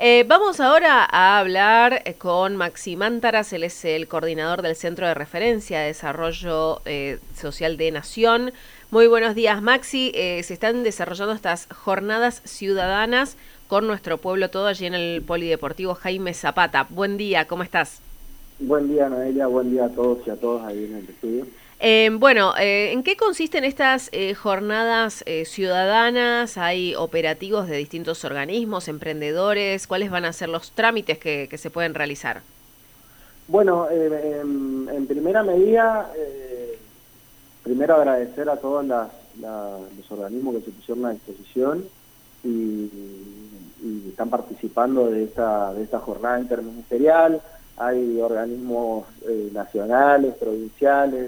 Vamos ahora a hablar con Maxi Mántaras, él es el coordinador del Centro de Referencia de Desarrollo Social de Nación. Muy buenos días, Maxi. Se están desarrollando estas jornadas ciudadanas con nuestro pueblo todo allí en el Polideportivo Jaime Zapata. Buen día, ¿cómo estás? Buen día, Noelia, buen día a todos y a todas ahí en el estudio. ¿En qué consisten estas jornadas ciudadanas? ¿Hay operativos de distintos organismos, emprendedores? ¿Cuáles van a ser los trámites que se pueden realizar? Bueno, en primera medida, primero agradecer a todos los organismos que se pusieron a disposición y, y están participando de esta jornada interministerial. Hay organismos nacionales, provinciales,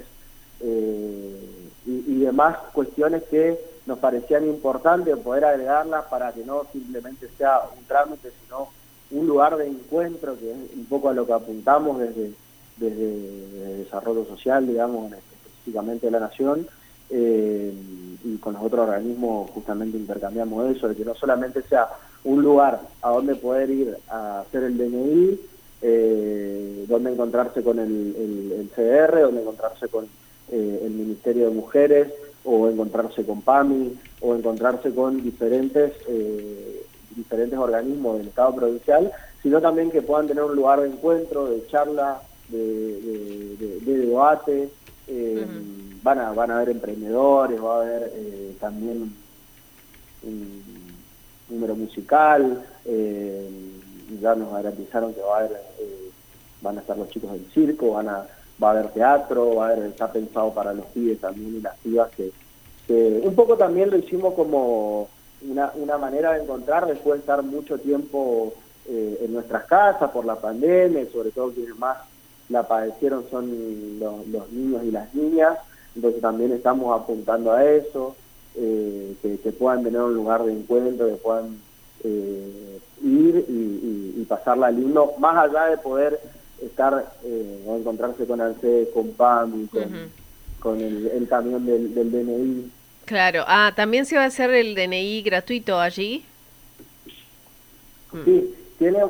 y demás cuestiones que nos parecían importantes poder agregarlas para que no simplemente sea un trámite, sino un lugar de encuentro, que es un poco a lo que apuntamos desde Desarrollo Social, digamos, específicamente de la Nación, y con los otros organismos justamente intercambiamos eso, de que no solamente sea un lugar a donde poder ir a hacer el DNI, donde encontrarse con el CDR, donde encontrarse con el Ministerio de Mujeres, o encontrarse con PAMI, o encontrarse con diferentes organismos del Estado provincial, sino también que puedan tener un lugar de encuentro, de charla, de debate. Van a haber emprendedores, va a haber también un número musical, ya nos garantizaron que van a estar los chicos del circo, va a haber teatro, está pensado para los pibes también y las pibas, que un poco también lo hicimos como una manera de encontrar después de estar mucho tiempo en nuestras casas por la pandemia, y sobre todo quienes más la padecieron son los niños y las niñas. Entonces también estamos apuntando a eso, que puedan tener un lugar de encuentro, que puedan ir y pasarla lindo, más allá de poder estar o encontrarse con ANSES, con PAMI, con el camión del DNI. Claro. ¿También se va a hacer el DNI gratuito allí? Sí, tiene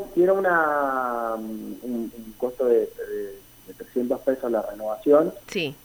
un costo de 300 pesos la renovación. Sí.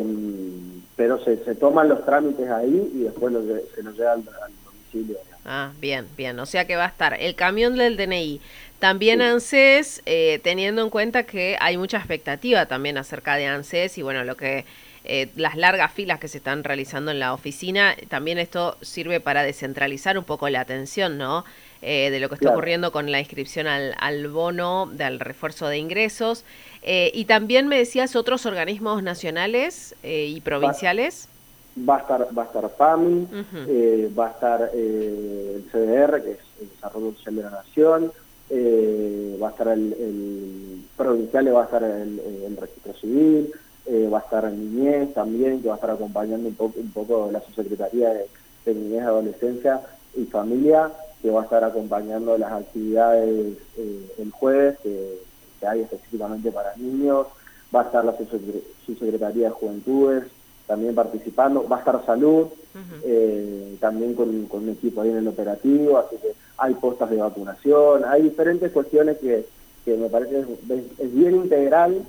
Pero se toman los trámites ahí y después se los lleva al domicilio. Bien, bien. O sea que va a estar el camión del DNI. También Sí, ANSES, teniendo en cuenta que hay mucha expectativa también acerca de ANSES y bueno, las largas filas que se están realizando en la oficina, también esto sirve para descentralizar un poco la atención, ¿no? De lo que está claro. ocurriendo con la inscripción al bono, del refuerzo de ingresos. Y también me decías otros organismos nacionales y Va, provinciales. va a estar PAMI, Ujú. va a estar el CDR, que es el Desarrollo Social de la Nación, va a estar el provincial, va a estar el Registro Civil, va a estar el Niñez también, que va a estar acompañando un poco la Subsecretaría de Niñez, Adolescencia y Familia, que va a estar acompañando las actividades el jueves, que hay específicamente para niños. Va a estar la Subsecretaría de Juventudes también participando, va a estar Salud, también con un equipo ahí en el operativo, así que hay postas de vacunación, hay diferentes cuestiones que me parece es bien integral,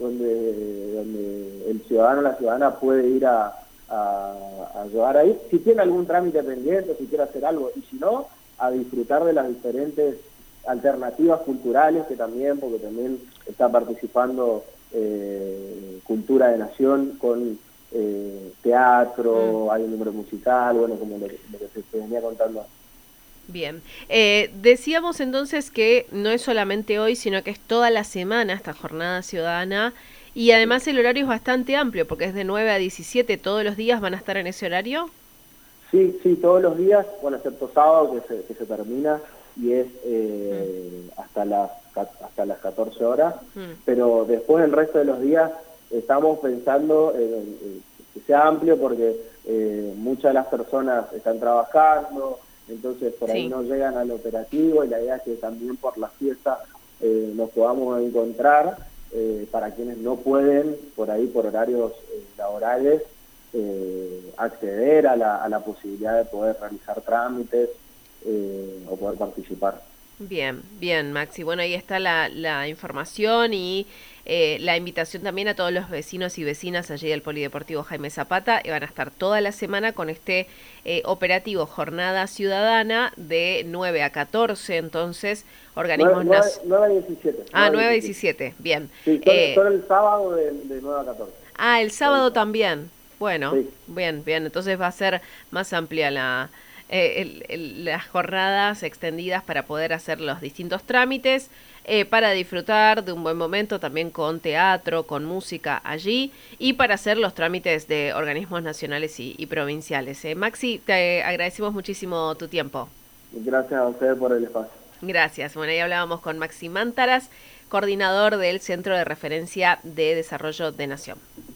donde el ciudadano o la ciudadana puede ir a ayudar ahí, si tiene algún trámite pendiente, si quiere hacer algo, y si no, a disfrutar de las diferentes alternativas culturales, que también, porque también está participando Cultura de Nación con teatro, hay un número musical, bueno, como lo que se venía contando. Bien. Decíamos entonces que no es solamente hoy, sino que es toda la semana esta jornada ciudadana y además el horario es bastante amplio porque es de 9 a 17, ¿todos los días van a estar en ese horario? Sí, sí, todos los días, bueno, excepto sábado que se termina y es Mm, hasta las 14 horas, mm. pero después el resto de los días estamos pensando que sea amplio porque muchas de las personas están trabajando, entonces por ahí Sí. no llegan al operativo, y la idea es que también por las fiestas nos podamos encontrar, para quienes no pueden por ahí por horarios laborales acceder a la posibilidad de poder realizar trámites o poder participar. Bien, bien, Maxi. Bueno, ahí está la información y la invitación también a todos los vecinos y vecinas allí del Polideportivo Jaime Zapata. Van a estar toda la semana con este operativo Jornada Ciudadana de 9 a 14, entonces, organismos... 9 a 17. Ah, 9 a 17, bien. Sí, solo el sábado de 9 a 14. Ah, el sábado también. Bueno, sí. bien, bien. Entonces va a ser más amplia las jornadas extendidas para poder hacer los distintos trámites, para disfrutar de un buen momento también con teatro, con música allí y para hacer los trámites de organismos nacionales y provinciales. Maxi, te agradecemos muchísimo tu tiempo. Gracias a ustedes por el espacio. Gracias. Bueno, ahí hablábamos con Maxi Mántaras, coordinador del Centro de Referencia de Desarrollo de Nación.